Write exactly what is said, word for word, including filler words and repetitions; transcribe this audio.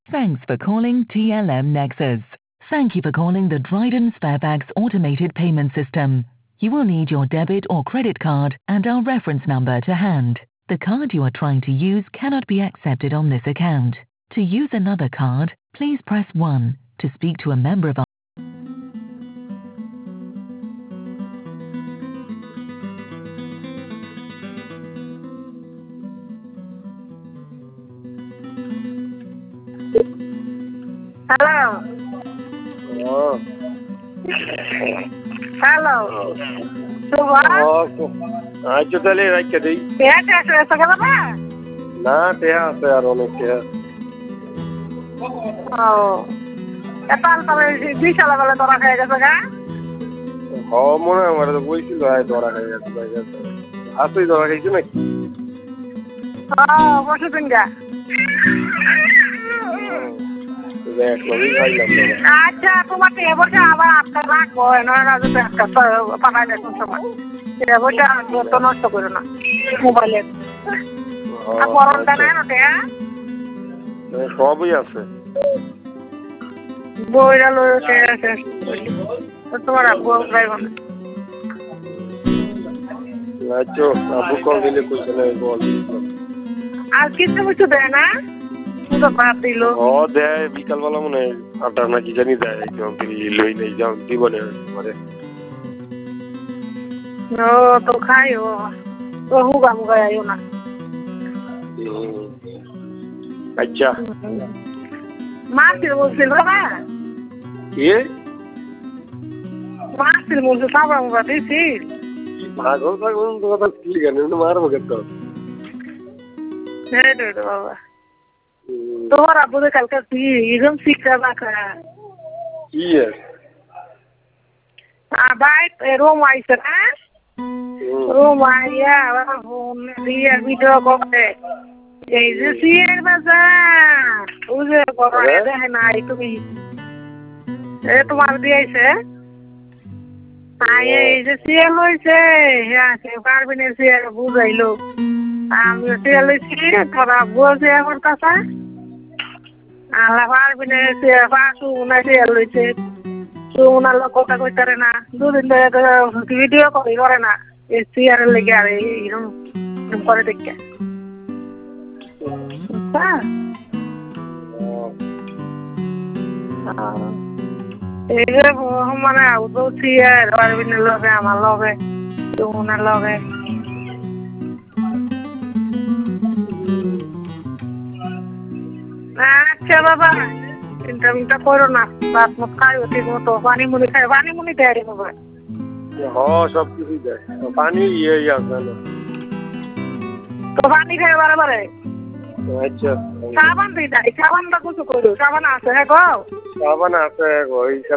Thanks for calling T L M Nexus. Thank you for calling the Dryden Sparebags automated payment system. You will need your debit or credit card and our reference number to hand. The card you are trying to use cannot be accepted on this account. To use another card, please press one. To speak to a member of our Hello. Oh. Hello. Oh. So what? Oh. আচ্ছা তাহলে রাখতে দেই। টেহা শেষ হয়েছে গেল না? না টেহা আছে আর অনেক টেহা। ও এতাল তবে বিশাল বেলা ধরা খেয়ে গেছে গা? হ মনে হয় আমার তো বইছিল আয় ধরা খেয়ে গেছে ভাই গেছে। আসলেই ধরা খেয়েছে নাকি? ও বসে দিন গা। আচ্ছা তোমার টেহা বসে আবার আপনার রাখবো নয় রাজু একটা পাঠাই দেয় কোন সময়। টেহা বসে তো নষ্ট করো না মোবাইলের। আর গরমটা নাই না টেহা? সবই আছে। বইরা লয়ে টেহা শেষ তোমার আব্বু যাইব না। আচ্ছা আব্বু কল দিলে কইছে না বল। আর কিছু কিছু দেয় না? শুধু ভাত দিল। ও দেয় বিকালবেলা মনে হয় আটা না কি জানি দেয় একদম লই নেই যাও জীবনে মানে। ও তো খাইও তো হুগা মুগা আইও না। আচ্ছা মাসির বলছিল না? কি? মাসির বলছিল সাবা মুগা দিছিস? পাগল পাগল তো কথা কি জানি না মারবো কেন? হ্যাঁ রে বাবা তোমার আব্বু কালকে কি এরকম শিক্ষা রাখা কি ভাই রুম আইসে না রুম আইয়া ফোন দিয়ে ভিডিও করে এই যে সিয়ের বাজার বুঝে করে দেখে নাই তুমি এ তোমার দিয়েছে এই যে সিএল হয়েছে হ্যাঁ সে পারবি না সিএল বুঝাইলো আমি সিএল হয়েছি তোরা বলছে আমার কাছে আল্লাহ পারবি না সিএল পাশু না সিএল হয়েছে তো ওনার লোক কথা কইতারে না দুদিন ধরে ভিডিও করি করে না এই সিএল লেগে আর এইরকম করে দেখে হ্যাঁ এই যে মানে তো সিএল পারবি না লগে আমার লগে তো ওনার লগে আচ্ছা বাবা চিন্তা মিন্তা করো না ভাত মত খাইও ঠিক মতো পানি মুনি খাই পানি মুনি দেয় রে বাবা হ্যাঁ সব কিছুই দেয় পানি ইয়ে আছে তো পানি খাই বারে বারে আচ্ছা সাবান দিই দেয় সাবান বা কিছু করো সাবান আছে হ্যাঁ গো সাবান আছে ওই